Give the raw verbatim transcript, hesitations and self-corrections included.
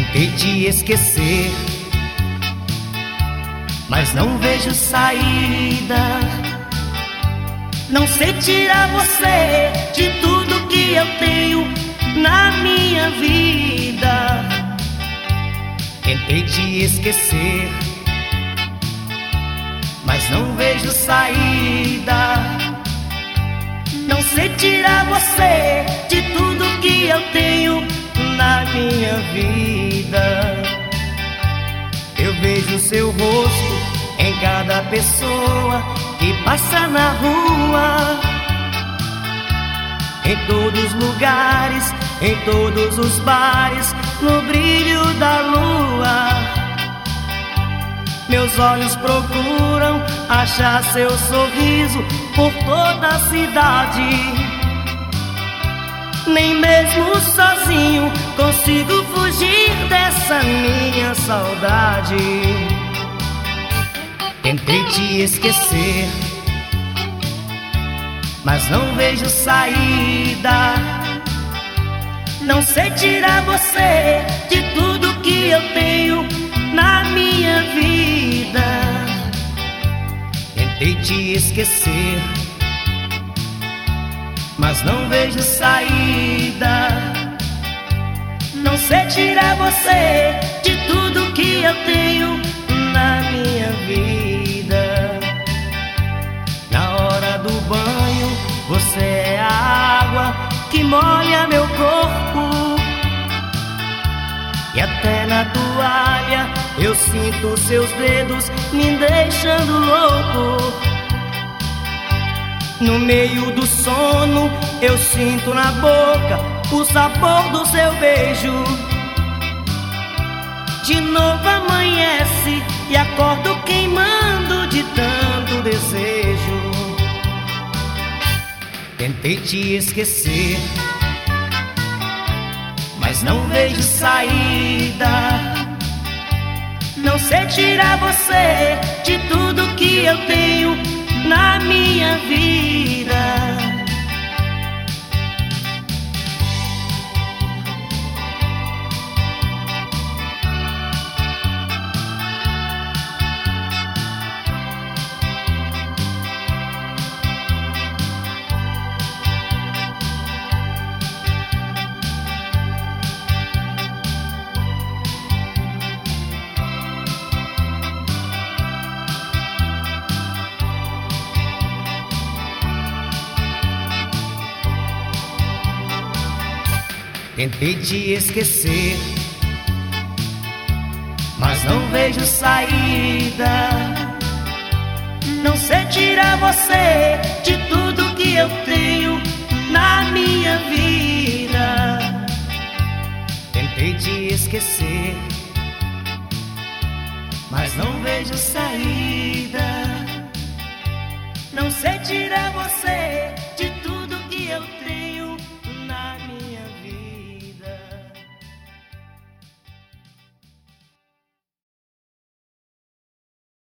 Tentei te esquecer, mas não vejo saída. Não sei tirar você de tudo que eu tenho na minha vida. Tentei te esquecer, mas não vejo saída. Não sei tirar você de tudo que eu tenho na minha vida. Eu vejo seu rosto em cada pessoa que passa na rua, em todos os lugares, em todos os bares, no brilho da lua. Meus olhos procuram achar seu sorriso por toda a cidade. Nem mesmo sozinho consigo fugir dessa minha saudade. Tentei te esquecer, mas não vejo saída. Não sei tirar você de tudo que eu tenho na minha vida. Tentei te esquecer, mas não vejo saída. Não sei tirar você de tudo que eu tenho na minha vida. Na hora do banho, você é a água que molha meu corpo. E até na toalha eu sinto seus dedos me deixando louco. No meio do sono eu sinto na boca o sabor do seu beijo. De novo amanhece e acordo queimando de tanto desejo. Tentei te esquecer, mas não vejo saída. Não sei tirar você de tudo que eu tenho na minha vida. Tentei te esquecer, mas não vejo saída. Não sei tirar você de tudo que eu tenho na minha vida. Tentei te esquecer, mas não vejo saída. Não sei tirar você de